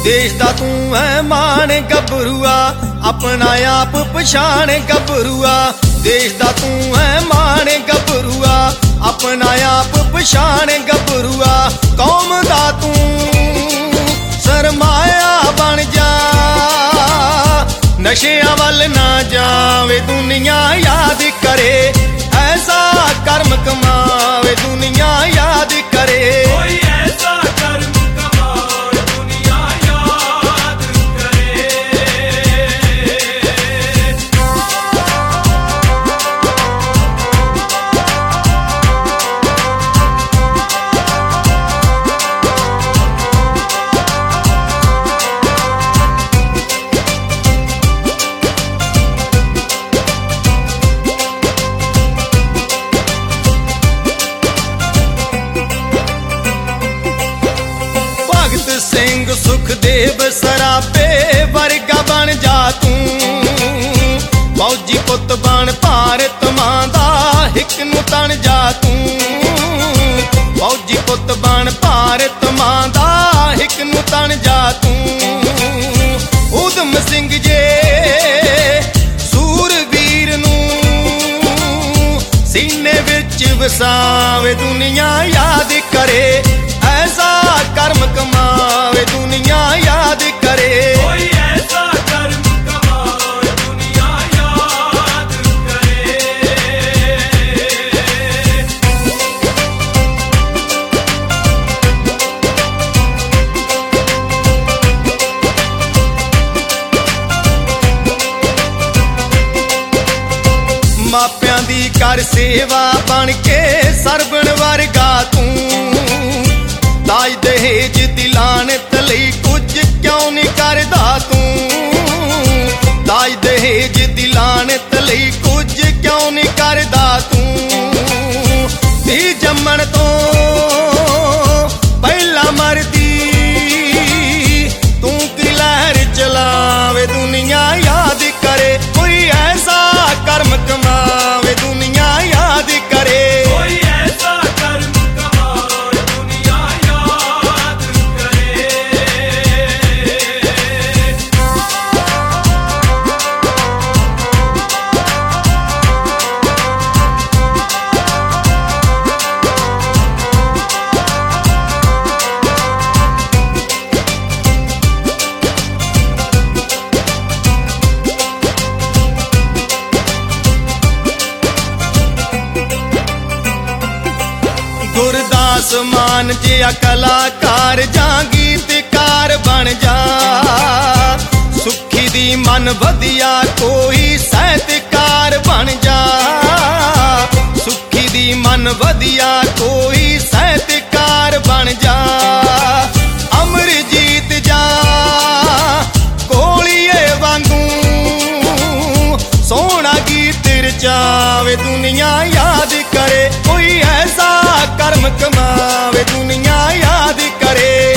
देश दा तू है मान गभरुआ, अपना आप पछाण गभरुआ। देश दा तू है मान गभरुआ, अपना आप पछाण गभरुआ। कौम दा तू सरमाया बन जा, नशियां वल ना जावे दुनिया याद करे। ऐसा कर्म कमावे दुनिया याद करे। सिंह सुखदेव सराबे वर्गा बन जा तू। फौजी पुत बन भारत मां दा हिक नूं तन जा तू। फौजी पुत बन भारत मां दा हिक नूं तन जा तू। उधम सिंह जे सूरवीर नूं सीने विच वसावे दुनिया याद करे। ऐसा कर्म कमावे दुनिया याद करे। कोई ऐसा कर्म कमावे दुनिया याद करे। मापियां दी कर सेवा बन के सरबण वर्गा तू। दाज दहेज दी लानत लई कुछ क्यों नहीं करदा तू। दाज दहेज दी लानत लई कुछ क्यों नहीं करदा तू। धी जम्मण तो पहला मरदी तू की लहर चलावे दुनिया याद करे। कोई ऐसा कर्म कमावे दुनिया याद करे। कोई ऐसा कर्म कमावे दुनिया याद करे। गुरदास मान जिया कलाकार जां गीतकार बन जा। सुखी दी मन वधिया कोई साहित्यकार बन जा। सुखी दी मन वधिया कोई साहित्यकार बन जा। अमरजीत जा कोलिए वांगू सोहना गीत रचावे दुनिया याद करे। कोई ऐसा कर्म कमावे दुनिया याद करे।